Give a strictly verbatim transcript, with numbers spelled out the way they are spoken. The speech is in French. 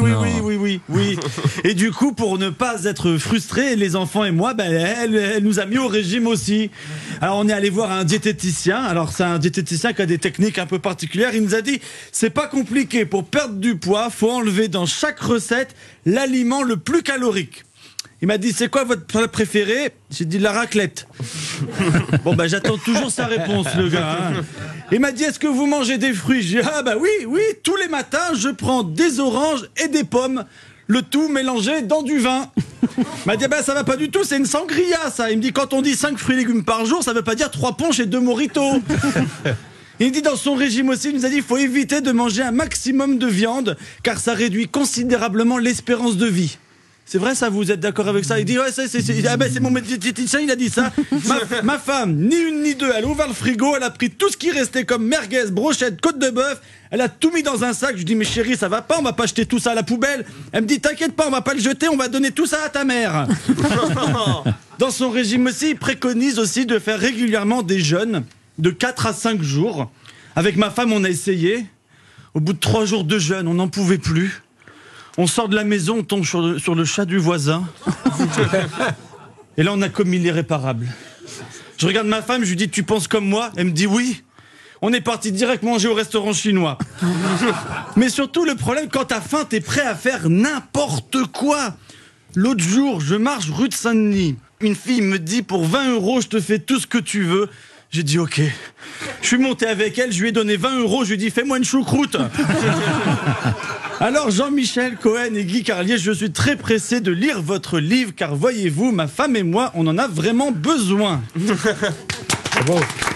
oui, oui, oui, oui, oui. Et du coup, pour ne pas être frustrés, les enfants et moi, ben, elle, elle nous a mis au régime aussi. Alors, on est allé voir un diététicien. Alors, c'est un diététicien qui a des techniques un peu particulières. Il nous a dit, c'est pas compliqué. Pour perdre du poids, faut enlever dans chaque recette l'aliment le plus calorique. Il m'a dit, c'est quoi votre plat préféré? J'ai dit, la raclette. Bon, bah, j'attends toujours sa réponse, le gars. Hein. Il m'a dit, est-ce que vous mangez des fruits? J'ai dit, ah, bah oui, oui, tous les matins, je prends des oranges et des pommes, le tout mélangé dans du vin. Il m'a dit, bah, ça va pas du tout, c'est une sangria, ça. Il me dit, quand on dit cinq fruits et légumes par jour, ça veut pas dire trois punch et deux mojitos. Il dit dans son régime aussi, il nous a dit, il faut éviter de manger un maximum de viande, car ça réduit considérablement l'espérance de vie. C'est vrai ça, vous êtes d'accord avec ça? Il dit, ouais, c'est, c'est, c'est, ah ben, c'est mon diététicien, il a dit ça. Ma, ma femme, ni une ni deux, elle a ouvert le frigo, elle a pris tout ce qui restait comme merguez, brochette, côte de bœuf, elle a tout mis dans un sac. Je lui dis, mais chérie, ça va pas, on va pas jeter tout ça à la poubelle. Elle me dit, t'inquiète pas, on va pas le jeter, on va donner tout ça à ta mère. Dans son régime aussi, il préconise aussi de faire régulièrement des jeûnes de quatre à cinq jours. Avec ma femme, on a essayé. Au bout de trois jours de jeûne, on n'en pouvait plus. On sort de la maison, on tombe sur le, sur le chat du voisin. Et là, on a commis l'irréparable. Je regarde ma femme, je lui dis, tu penses comme moi? Elle me dit oui. On est parti direct manger au restaurant chinois. Mais surtout, le problème, quand t'as faim, t'es prêt à faire n'importe quoi. L'autre jour, je marche rue de Saint-Denis. Une fille me dit, pour vingt euros, je te fais tout ce que tu veux. J'ai dit ok. Je suis monté avec elle, je lui ai donné vingt euros, je lui ai dit fais-moi une choucroute. Alors Jean-Michel Cohen et Guy Carlier, je suis très pressé de lire votre livre, car voyez-vous, ma femme et moi, on en a vraiment besoin. Bravo.